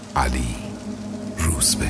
علی روزبه.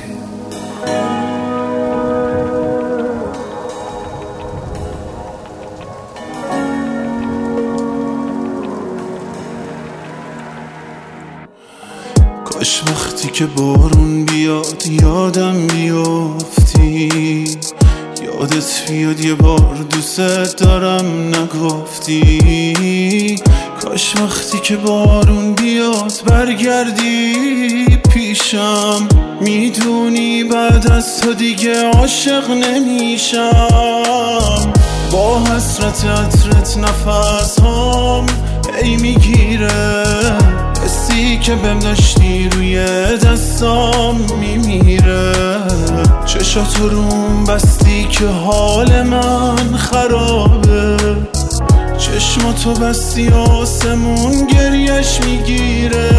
کاش وقتی که بارون بیاد یادم بیافتی، یادت بیاد یه بار دوست دارم نگفتی. کاش وقتی که بارون بیاد برگردی پیشم، میدونی بعد از تو دیگه عاشق نمیشم. با حسرت عطرت نفس هام ای میگیره، حسی که بهم داشتی روی دستام میمیره. چشاتو روم بستی که حال من خرابه، چشماتو بستی آسمون گریش میگیره.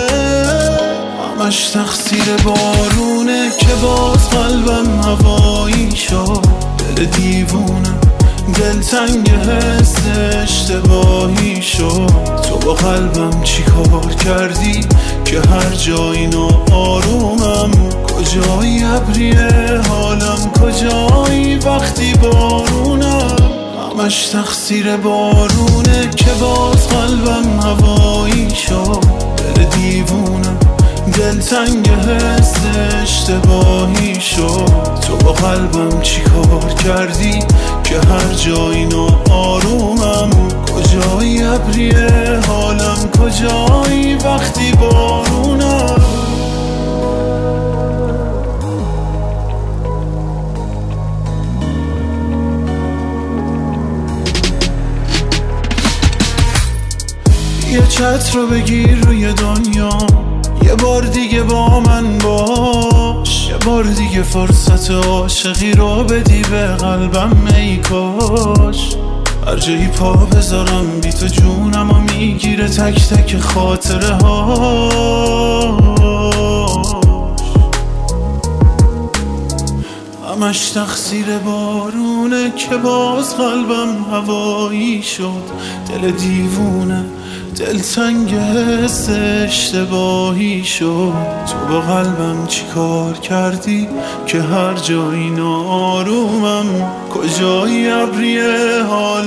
همش تقصیر بارونه که باز قلبم هوایی شد. دل دیوونه دلتنگ حس اشتباهی شد. تو با قلبم چی کار کردی که هر جایی آرومم؟ کجایی ابریه حالم، کجایی وقتی بارونم؟ همش تقصیر بارونه که باز قلبم هوایی شد. دل دیوونم دلتنگ حس اشتباهی شد. تو با قلبم چی کار کردی که هر جایی آرومم؟ کجایی ابریه حالم، کجایی وقتی بارونم؟ یه چتر رو بگیر روی دنیا، یه بار دیگه با من باش. یه بار دیگه فرصت عاشقی رو بدی به قلبم ای کاش. هر جایی پا بذارم بی تو جونم و میگیره تک تک خاطره هاش. همش تقصیر بارونه که باز قلبم هوایی شد. دل دیوونه دلتنگ حس اشتباهی شد. تو با قلبم چی کار کردی که هر جایی آرومم؟ کجایی ابریه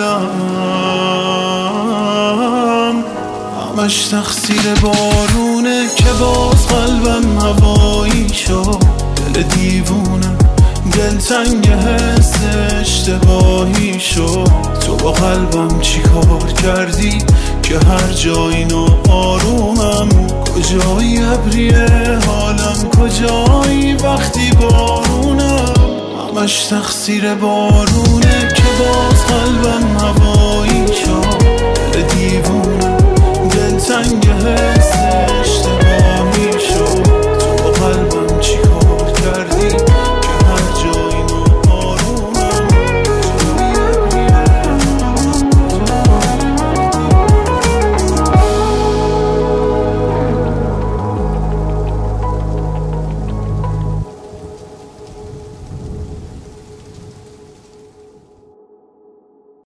حالم؟ همش تقصیر بارونه که باز قلبم هوایی شد. دل دیوونه دلتنگ حس اشتباهی شد. تو با قلبم چی کار کردی که هر جایی آرومم؟ کجایی ابریه حالم، کجایی وقتی بارونم؟ همش تقصیر بارون